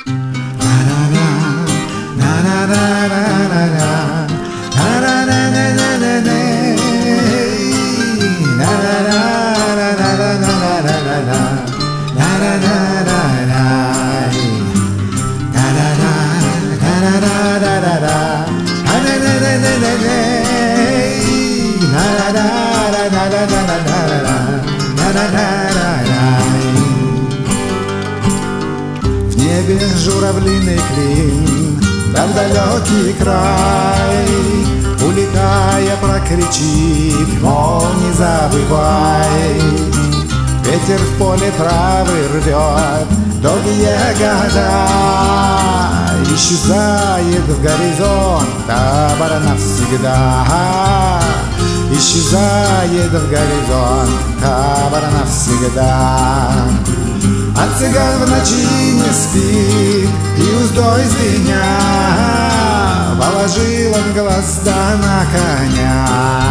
В небе журавлиный клин, да в далекий край, улетая, прокричит, мол, не забывай. Ветер в поле травы рвет долгие года, исчезает в горизонт табор навсегда. Исчезает в горизонт табор навсегда. А цыган в ночи не спит и уздой звеня положил он глаз да на коня.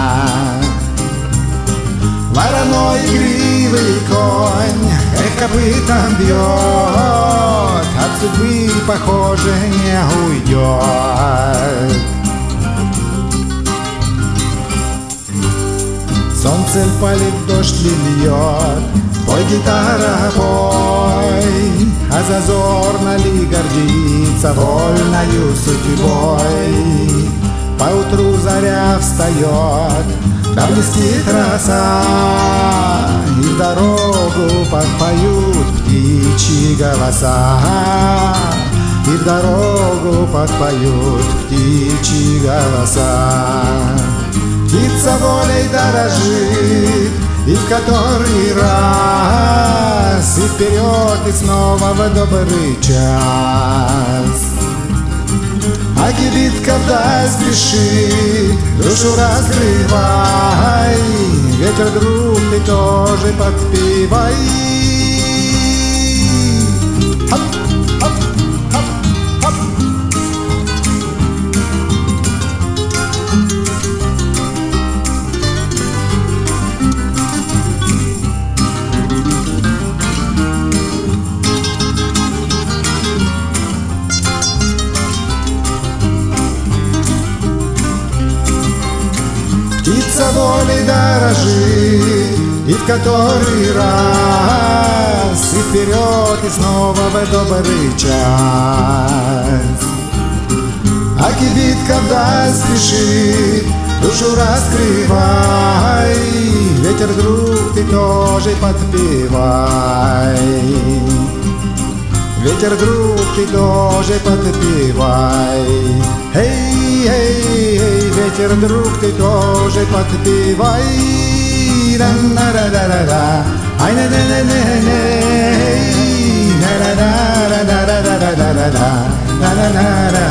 Вороной игривый конь копытом бьет, от судьбы, похоже, не уйдет. Солнце палит, дождь льет, пой, гитара, пой, а зазорно ли гордится вольною судьбой. Поутру заря встает, да блестит роса, и в дорогу подпоют птичьи голоса. И в дорогу подпоют птичьи голоса. Птица волей дорожит, и в который раз, и вперед, и снова в добрый час. А кибитка вдаль спешит, душу раскрывай, ветер, друг, ты тоже подпевай. Птица волей дорожит, и в который раз, и вперед, и снова в добрый час. А кибитка вдаль спешит, душу раскрывай, ветер, друг, ты тоже подпевай. Ветер, друг, ты тоже подпевай. Эй, эй, эй, ветер, друг, ты тоже подпевай. Да-да-да-да-да, ай, да-да-да-да-да, да-да-да-да-да-да-да-да-да-да.